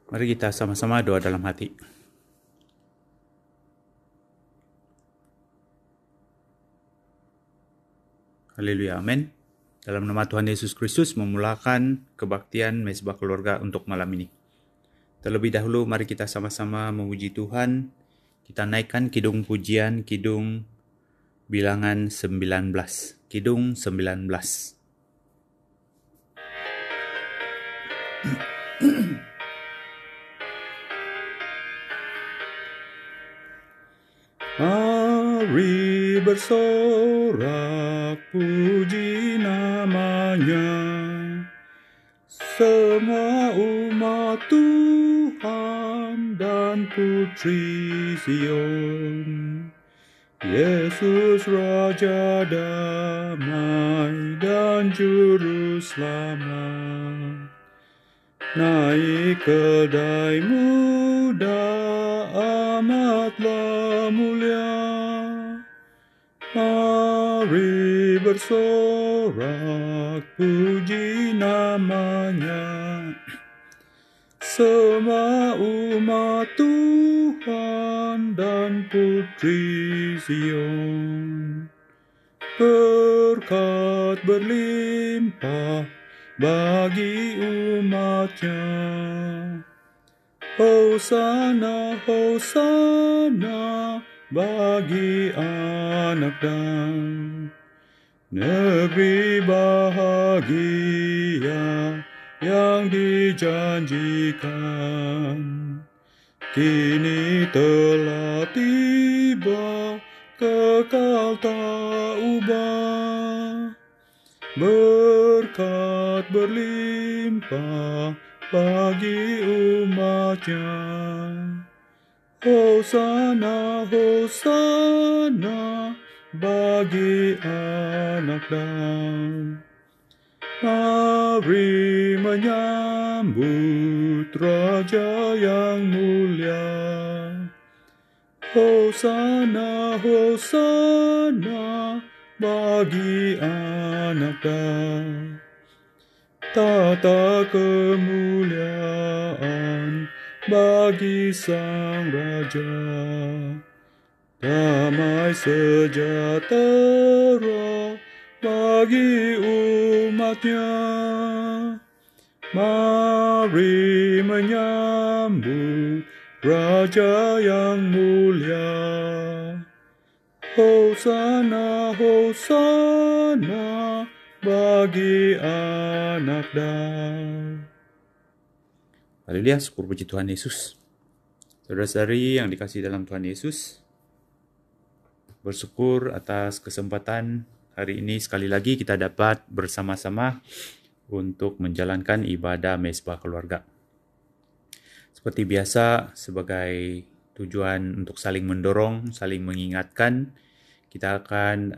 Mari kita sama-sama doa dalam hati. Haleluya, amin. Dalam nama Tuhan Yesus Kristus memulakan kebaktian Mezbah Keluarga untuk malam ini. Terlebih dahulu mari kita sama-sama memuji Tuhan. Kita naikkan kidung pujian, kidung bilangan 19. Kidung 19. Mari bersorak puji namanya, semua umat Tuhan dan putri Sion. Yesus Raja damai dan Juru Selamat, naik keldai muda amatlah mulia. Mari bersorak puji namanya, semua umat Tuhan dan putri Sion. Berkat berlimpah bagi umatnya. Hosana, Hosana bagi anak Dan. Negeri bahagia yang dijanjikan kini telah tiba, kekal tak ubah. Berkat berlimpah bagi umatnya. Hosana, Hosana bagi anak Dan. Mari menyambut Raja yang mulia. Hosana, Hosana bagi anak Dan. Tata kemuliaan bagi Sang Raja, damai sejahtera bagi umatnya. Mari menyambut Raja yang mulia. Hosana, Hosana bagi anak Dan. Haleluya, syukur puji Tuhan Yesus. Saudara-saudari yang dikasihi dalam Tuhan Yesus, bersyukur atas kesempatan hari ini sekali lagi kita dapat bersama-sama untuk menjalankan ibadah Mezbah Keluarga. Seperti biasa, sebagai tujuan untuk saling mendorong, saling mengingatkan, kita akan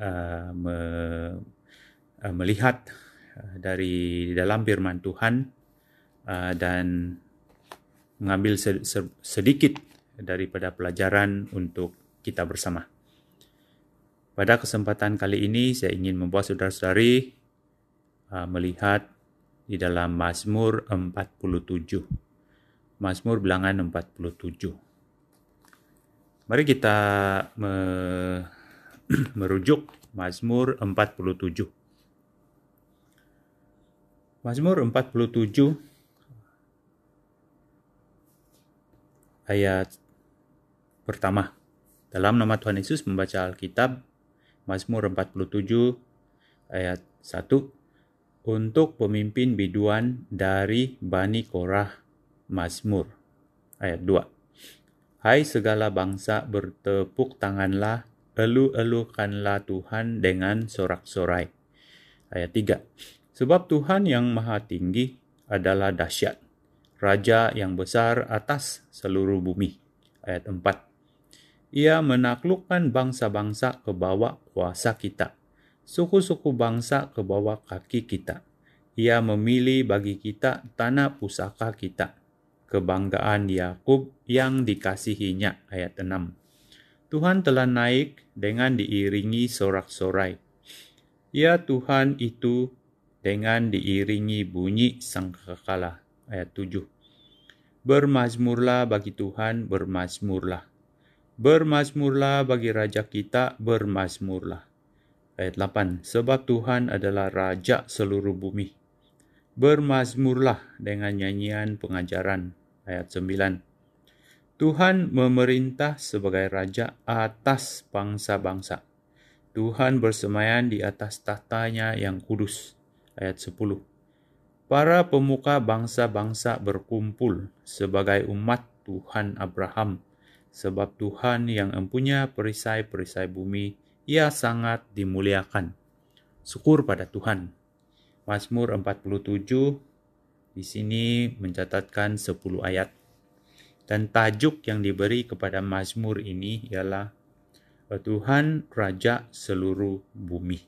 melihat dari dalam firman Tuhan dan mengambil sedikit daripada pelajaran untuk kita bersama. Pada kesempatan kali ini saya ingin membawa saudara-saudari melihat di dalam Mazmur 47. Mazmur bilangan 47. Mari kita merujuk Mazmur 47. Mazmur 47 ayat pertama. Dalam nama Tuhan Yesus membaca Alkitab, Mazmur 47 ayat 1. Untuk pemimpin biduan dari Bani Korah, Mazmur. Ayat 2. Hai segala bangsa, bertepuk tanganlah, elu-elukanlah Tuhan dengan sorak-sorai. Ayat 3. Sebab Tuhan yang maha tinggi adalah dahsyat, Raja yang besar atas seluruh bumi. Ayat 4. Ia menaklukkan bangsa-bangsa ke bawah kuasa kita, suku-suku bangsa ke bawah kaki kita. Ia memilih bagi kita tanah pusaka kita, kebanggaan Yakub yang dikasihinya. Ayat 6. Tuhan telah naik dengan diiringi sorak-sorai. Ya Tuhan itu dengan diiringi bunyi sangkakala. Ayat 7. Bermazmurlah bagi Tuhan, bermazmurlah. Bermazmurlah bagi Raja kita, bermazmurlah. Ayat 8, sebab Tuhan adalah Raja seluruh bumi. Bermazmurlah dengan nyanyian pengajaran. Ayat 9, Tuhan memerintah sebagai Raja atas bangsa-bangsa. Tuhan bersemayam di atas tahtanya yang kudus. Ayat 10, para pemuka bangsa-bangsa berkumpul sebagai umat Tuhan Abraham, sebab Tuhan yang mempunyai perisai-perisai bumi, ia sangat dimuliakan. Syukur pada Tuhan. Mazmur 47 di sini mencatatkan 10 ayat. Dan tajuk yang diberi kepada Mazmur ini ialah Tuhan Raja seluruh bumi.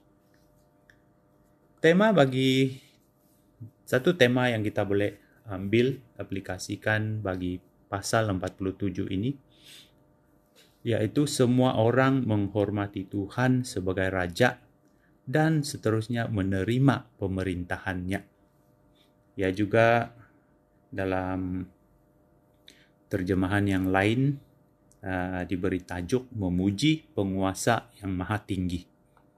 Satu tema yang kita boleh ambil, aplikasikan bagi pasal 47 ini, yaitu semua orang menghormati Tuhan sebagai Raja dan seterusnya menerima pemerintahannya. Ya, juga dalam terjemahan yang lain diberi tajuk memuji penguasa yang maha tinggi.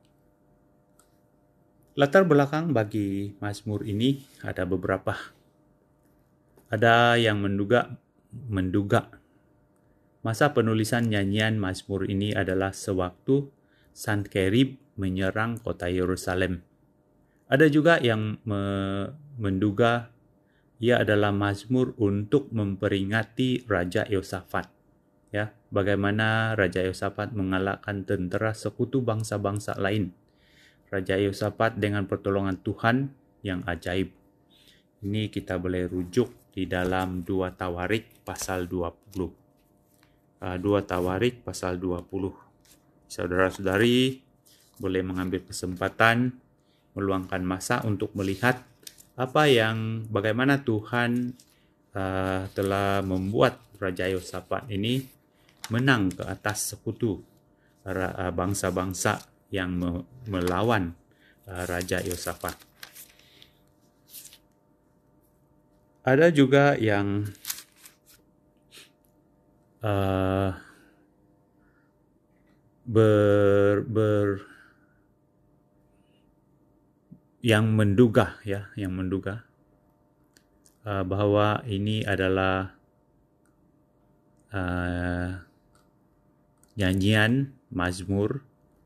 Latar belakang bagi Mazmur ini ada beberapa. Ada yang menduga masa penulisan nyanyian Mazmur ini adalah sewaktu Sankerib menyerang kota Yerusalem. Ada juga yang menduga ia adalah Mazmur untuk memperingati Raja Yosafat. Ya, bagaimana Raja Yosafat mengalahkan tentera sekutu bangsa-bangsa lain. Raja Yosafat dengan pertolongan Tuhan yang ajaib. Ini kita boleh rujuk di dalam 2 Tawarik pasal 20. 2 Tawarik pasal 20. Saudara-saudari boleh mengambil kesempatan meluangkan masa untuk melihat bagaimana Tuhan telah membuat Raja Yosafat ini menang ke atas sekutu bangsa-bangsa yang melawan Raja Yosafat. Ada juga yang menduga bahwa ini adalah nyanyian Mazmur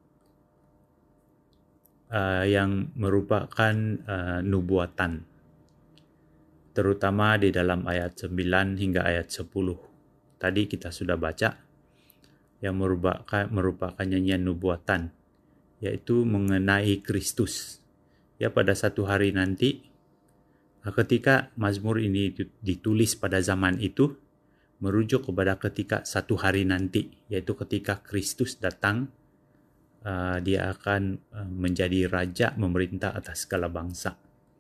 yang merupakan nubuatan, terutama di dalam ayat 9 hingga ayat 10. Tadi kita sudah baca yang merupakan nyanyian nubuatan, yaitu mengenai Kristus. Ya, pada satu hari nanti, ketika Mazmur ini ditulis pada zaman itu, merujuk kepada ketika satu hari nanti, yaitu ketika Kristus datang, dia akan menjadi raja memerintah atas segala bangsa.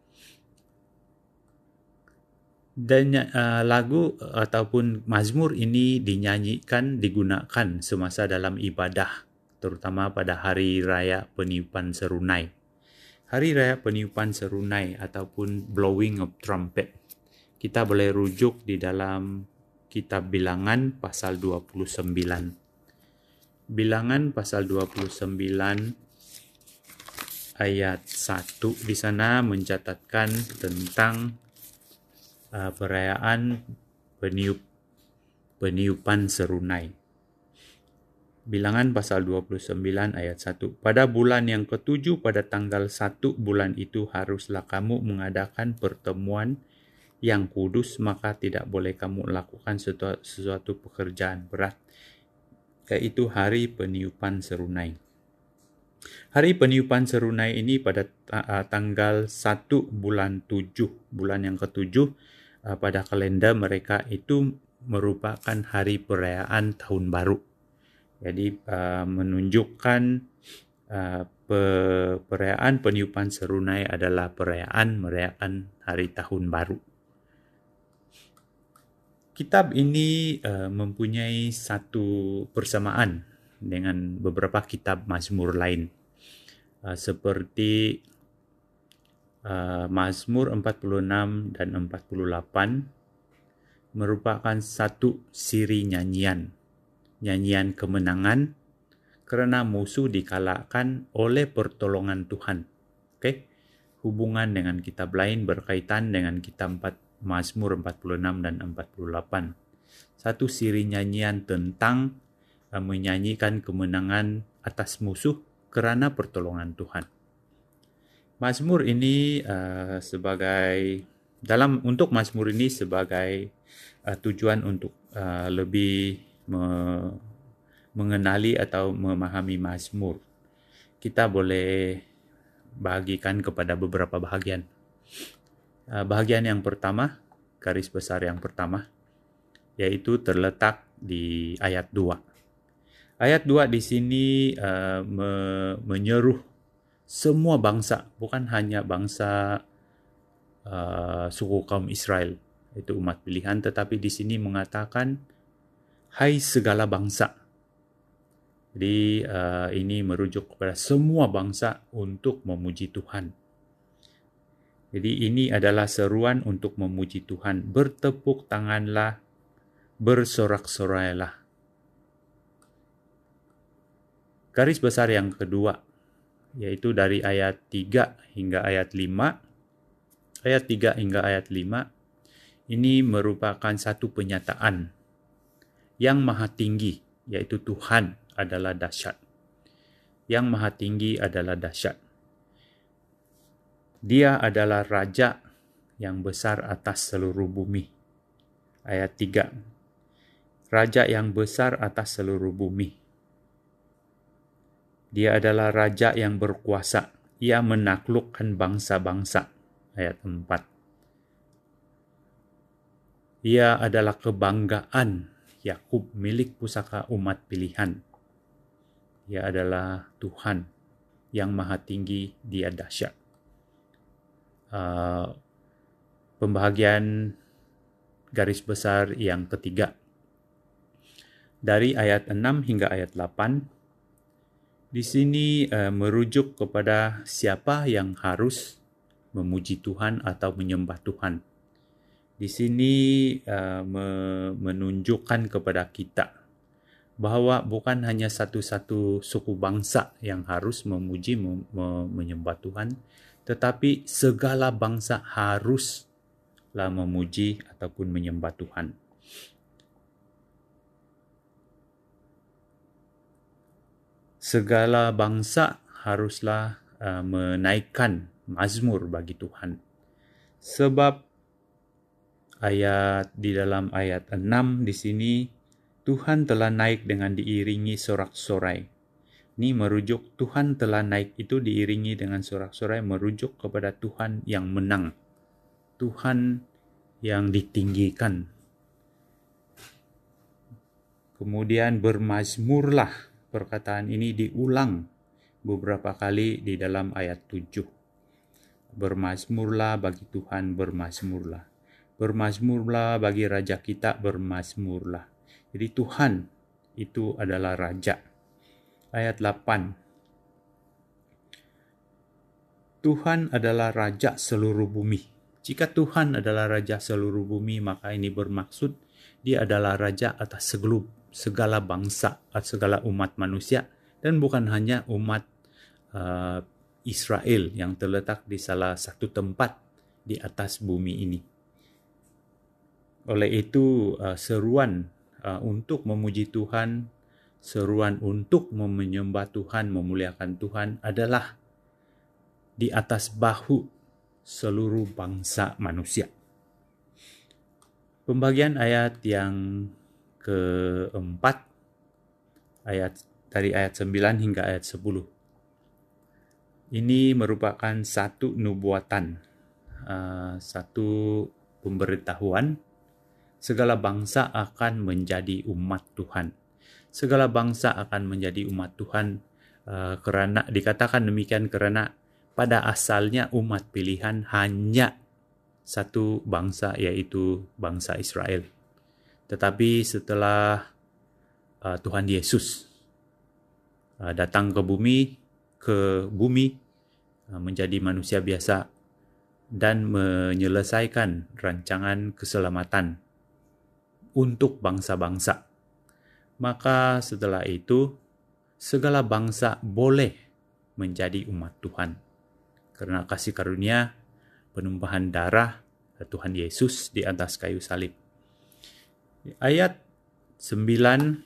Dan lagu ataupun Mazmur ini digunakan semasa dalam ibadah, terutama pada hari raya peniupan serunai. Hari raya peniupan serunai ataupun blowing of trumpet. Kita boleh rujuk di dalam kitab Bilangan pasal 29. Bilangan pasal 29 ayat 1 di sana mencatatkan tentang perayaan peniupan serunai. Bilangan pasal 29 ayat 1. Pada bulan yang ke-7 pada tanggal 1 bulan itu haruslah kamu mengadakan pertemuan yang kudus, maka tidak boleh kamu lakukan sesuatu pekerjaan berat, yaitu hari peniupan serunai. Hari peniupan serunai ini pada tanggal 1 bulan 7, bulan yang ke-7 pada kalender mereka itu merupakan hari perayaan tahun baru. Jadi menunjukkan perayaan peniupan serunai adalah merayakan hari tahun baru. Kitab ini mempunyai satu persamaan dengan beberapa kitab Mazmur lain, seperti Mazmur 46 dan 48 merupakan satu siri nyanyian kemenangan kerana musuh dikalahkan oleh pertolongan Tuhan. Okay? Hubungan dengan kitab lain berkaitan dengan kitab Mazmur 46 dan 48. Satu siri nyanyian tentang menyanyikan kemenangan atas musuh kerana pertolongan Tuhan. Mazmur ini untuk Mazmur ini sebagai tujuan untuk lebih mengenali atau memahami Mazmur. Kita boleh bahagikan kepada beberapa bahagian. Bahagian yang pertama, garis besar yang pertama, yaitu terletak di ayat 2. Ayat 2 di sini menyeru semua bangsa, bukan hanya bangsa suku kaum Israel, itu umat pilihan, tetapi di sini mengatakan, hai segala bangsa. Jadi ini merujuk kepada semua bangsa untuk memuji Tuhan. Jadi ini adalah seruan untuk memuji Tuhan. Bertepuk tanganlah, bersorak-sorailah. Garis besar yang kedua, yaitu dari ayat 3 hingga ayat 5. Ayat 3 hingga ayat 5, ini merupakan satu penyataan yang maha tinggi, yaitu Tuhan adalah dahsyat. Yang maha tinggi adalah dahsyat. Dia adalah Raja yang besar atas seluruh bumi. Ayat 3. Raja yang besar atas seluruh bumi. Dia adalah Raja yang berkuasa. Ia menaklukkan bangsa-bangsa. Ayat 4. Ia adalah kebanggaan Yakub, milik pusaka umat pilihan. Dia adalah Tuhan yang maha tinggi, dia dahsyat. Pembahagian garis besar yang ketiga. Dari ayat 6 hingga ayat 8, di sini merujuk kepada siapa yang harus memuji Tuhan atau menyembah Tuhan. Di sini menunjukkan kepada kita bahwa bukan hanya satu-satu suku bangsa yang harus memuji, menyembah Tuhan, tetapi segala bangsa haruslah memuji ataupun menyembah Tuhan. Segala bangsa haruslah menaikkan mazmur bagi Tuhan. Sebab di dalam ayat 6 di sini, Tuhan telah naik dengan diiringi sorak-sorai. Ini merujuk Tuhan telah naik itu diiringi dengan sorak-sorai, merujuk kepada Tuhan yang menang. Tuhan yang ditinggikan. Kemudian bermazmurlah, perkataan ini diulang beberapa kali di dalam ayat 7. Bermazmurlah bagi Tuhan, bermazmurlah. Bermazmurlah bagi Raja kita, bermazmurlah. Jadi Tuhan itu adalah Raja. Ayat 8. Tuhan adalah Raja seluruh bumi. Jika Tuhan adalah Raja seluruh bumi, maka ini bermaksud dia adalah Raja atas segala bangsa, segala umat manusia, dan bukan hanya umat Israel yang terletak di salah satu tempat di atas bumi ini. Oleh itu, seruan untuk memuji Tuhan, seruan untuk menyembah Tuhan, memuliakan Tuhan adalah di atas bahu seluruh bangsa manusia. Pembagian ayat yang keempat, dari ayat 9 hingga ayat 10. Ini merupakan satu nubuatan, satu pemberitahuan. Segala bangsa akan menjadi umat Tuhan. Segala bangsa akan menjadi umat Tuhan kerana dikatakan demikian karena pada asalnya umat pilihan hanya satu bangsa, yaitu bangsa Israel. Tetapi setelah Tuhan Yesus datang ke bumi menjadi manusia biasa dan menyelesaikan rancangan keselamatan untuk bangsa-bangsa. Maka setelah itu, segala bangsa boleh menjadi umat Tuhan. Karena kasih karunia penumpahan darah Tuhan Yesus di atas kayu salib. Ayat 9,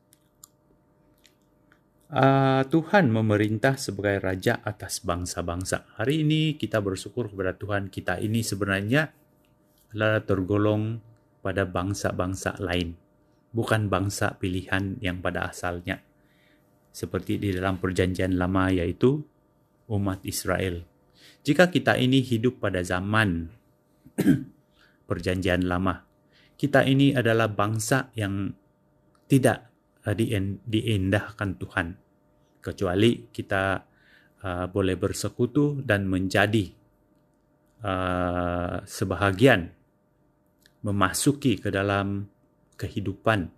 Tuhan memerintah sebagai raja atas bangsa-bangsa. Hari ini kita bersyukur kepada Tuhan, kita ini sebenarnya adalah tergolong pada bangsa-bangsa lain, bukan bangsa pilihan yang pada asalnya. Seperti di dalam perjanjian lama, yaitu umat Israel. Jika kita ini hidup pada zaman perjanjian lama, kita ini adalah bangsa yang tidak diindahkan Tuhan, kecuali kita boleh bersekutu dan menjadi sebahagian memasuki ke dalam kehidupan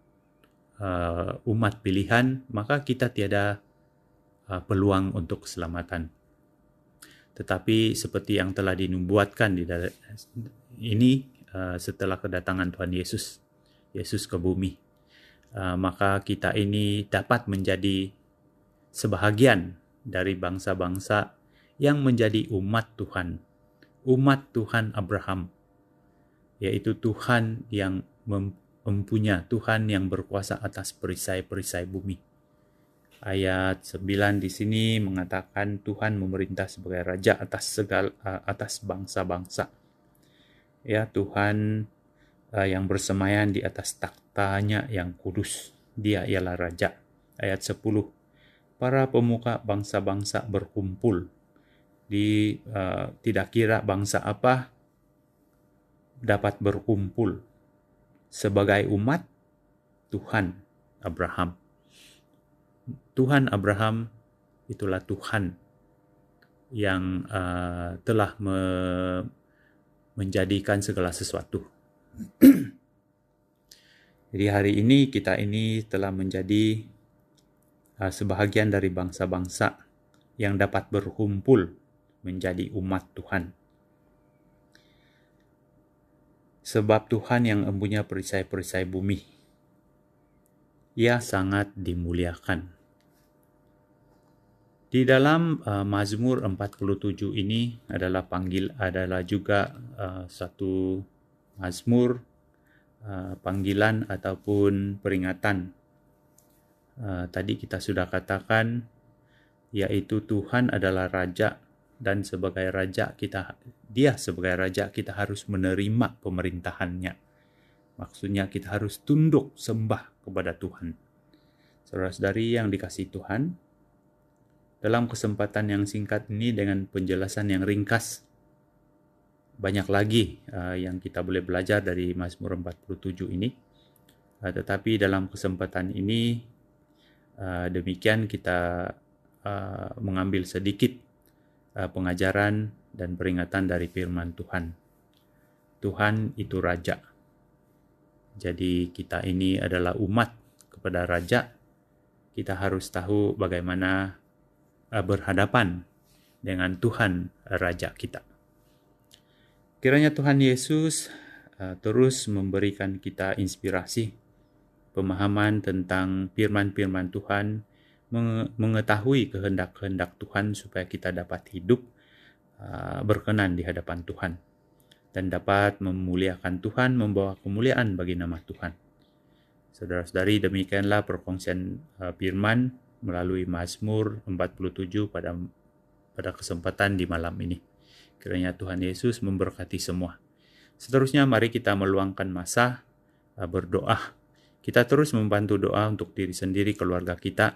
umat pilihan, maka kita tiada peluang untuk keselamatan. Tetapi seperti yang telah dinubuatkan ini setelah kedatangan Tuhan Yesus ke bumi, maka kita ini dapat menjadi sebahagian dari bangsa-bangsa yang menjadi umat Tuhan Abraham, yaitu Tuhan yang mempunyai, Tuhan yang berkuasa atas perisai-perisai bumi. Ayat 9 di sini mengatakan Tuhan memerintah sebagai raja atas bangsa-bangsa. Ya, Tuhan yang bersemayan di atas taktanya yang kudus. Dia ialah raja. Ayat 10. Para pemuka bangsa-bangsa berkumpul. Tidak kira bangsa apa dapat berkumpul sebagai umat Tuhan Abraham. Tuhan Abraham itulah Tuhan yang telah menjadikan segala sesuatu. Jadi hari ini kita ini telah menjadi sebahagian dari bangsa-bangsa yang dapat berkumpul menjadi umat Tuhan. Sebab Tuhan yang mempunyai perisai-perisai bumi, Ia sangat dimuliakan. Di dalam Mazmur 47 ini adalah juga satu Mazmur panggilan ataupun peringatan. Tadi kita sudah katakan, yaitu Tuhan adalah Raja, dan sebagai Raja Dia sebagai Raja kita harus menerima pemerintahannya. Maksudnya kita harus tunduk sembah kepada Tuhan. Saudara-saudari yang dikasihi Tuhan, dalam kesempatan yang singkat ini dengan penjelasan yang ringkas, banyak lagi yang kita boleh belajar dari Mazmur 47 ini. Tetapi dalam kesempatan ini, demikian kita mengambil sedikit pengajaran dan peringatan dari firman Tuhan. Tuhan itu Raja. Jadi kita ini adalah umat kepada Raja. Kita harus tahu bagaimana berhadapan dengan Tuhan Raja kita. Kiranya Tuhan Yesus terus memberikan kita inspirasi, pemahaman tentang firman-firman Tuhan, mengetahui kehendak-kehendak Tuhan supaya kita dapat hidup berkenan di hadapan Tuhan dan dapat memuliakan Tuhan, membawa kemuliaan bagi nama Tuhan. Saudara-saudari, demikianlah perkongsian firman melalui Mazmur 47 pada kesempatan di malam ini. Kiranya Tuhan Yesus memberkati semua. Seterusnya mari kita meluangkan masa berdoa. Kita terus membantu doa untuk diri sendiri, keluarga kita,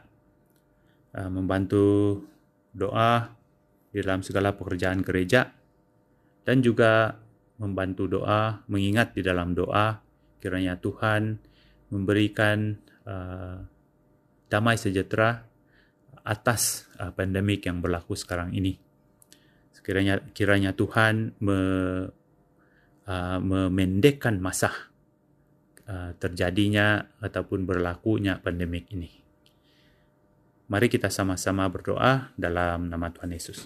membantu doa di dalam segala pekerjaan gereja, dan juga membantu doa, mengingat di dalam doa kiranya Tuhan memberikan damai sejahtera atas pandemik yang berlaku sekarang ini. Kiranya Tuhan memendekkan masa terjadinya ataupun berlakunya pandemik ini. Mari kita sama-sama berdoa dalam nama Tuhan Yesus.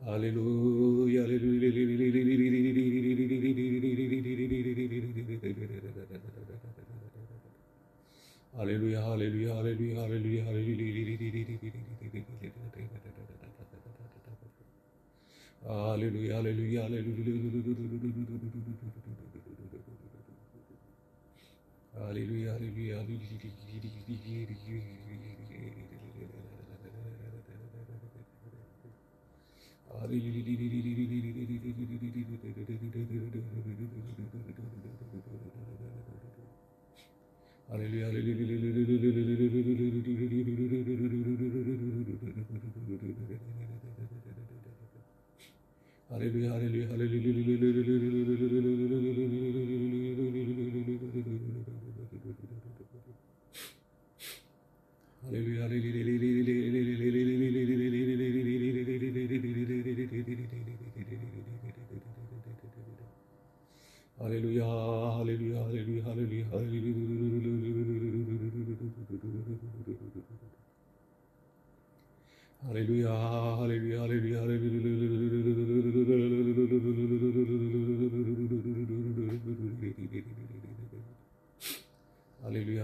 Haleluya, haleluya, haleluya, haleluya, haleluya, haleluya, haleluya, haleluya, haleluya, Haleluya, haleluya, haleluya, haleluya, haleluya, haleluya, haleluya, haleluya,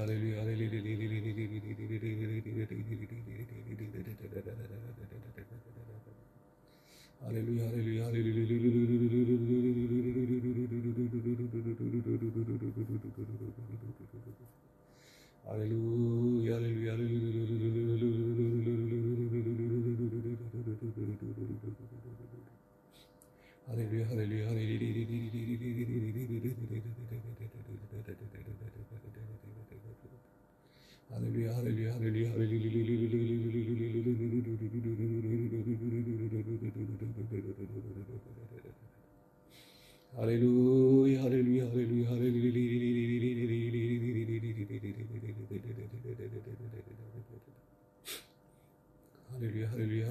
Haleluya, haleluya, haleluya, haleluya, haleluya,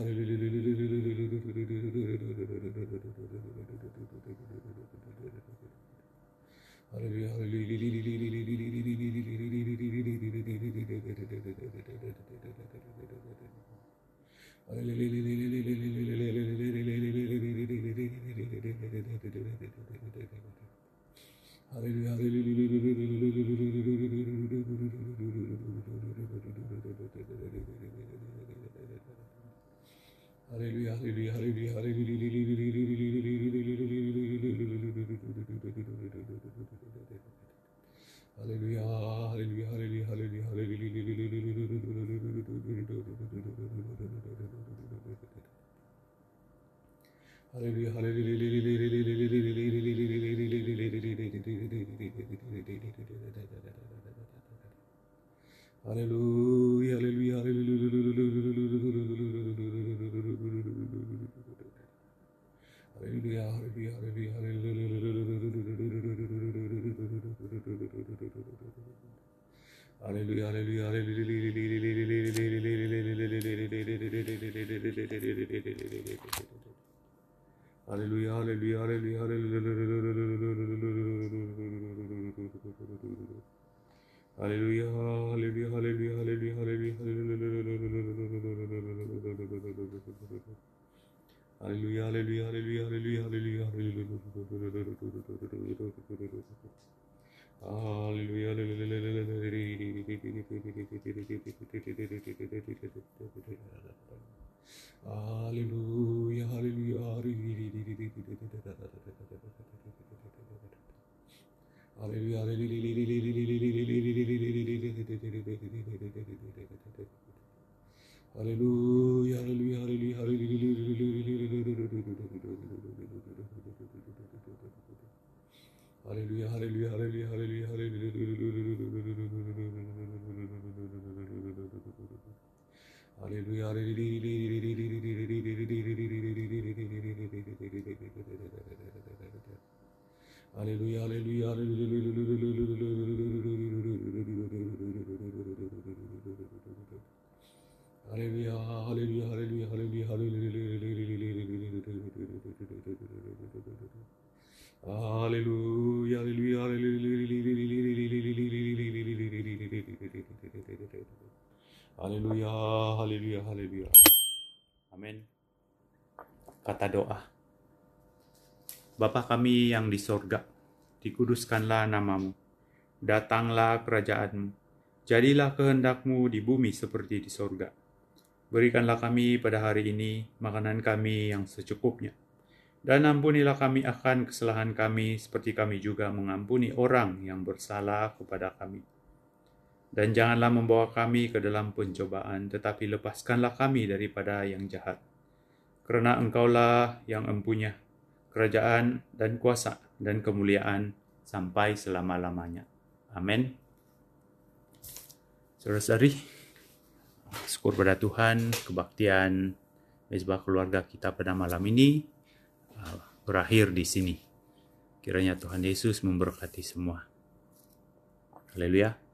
haleluya, haleluya. Amin. kata doa. Bapa kami yang di sorga, dikuduskanlah namamu. Datanglah kerajaanmu. Jadilah kehendakmu di bumi seperti di sorga. Berikanlah kami pada hari ini makanan kami yang secukupnya. Dan ampunilah kami akan kesalahan kami seperti kami juga mengampuni orang yang bersalah kepada kami. Dan janganlah membawa kami ke dalam pencobaan, tetapi lepaskanlah kami daripada yang jahat. Karena Engkaulah yang empunya kerajaan dan kuasa dan kemuliaan sampai selama-lamanya. Amin. Saudara-saudari, syukur pada Tuhan, kebaktian Mezbah Keluarga kita pada malam ini berakhir di sini. Kiranya Tuhan Yesus memberkati semua. Haleluya.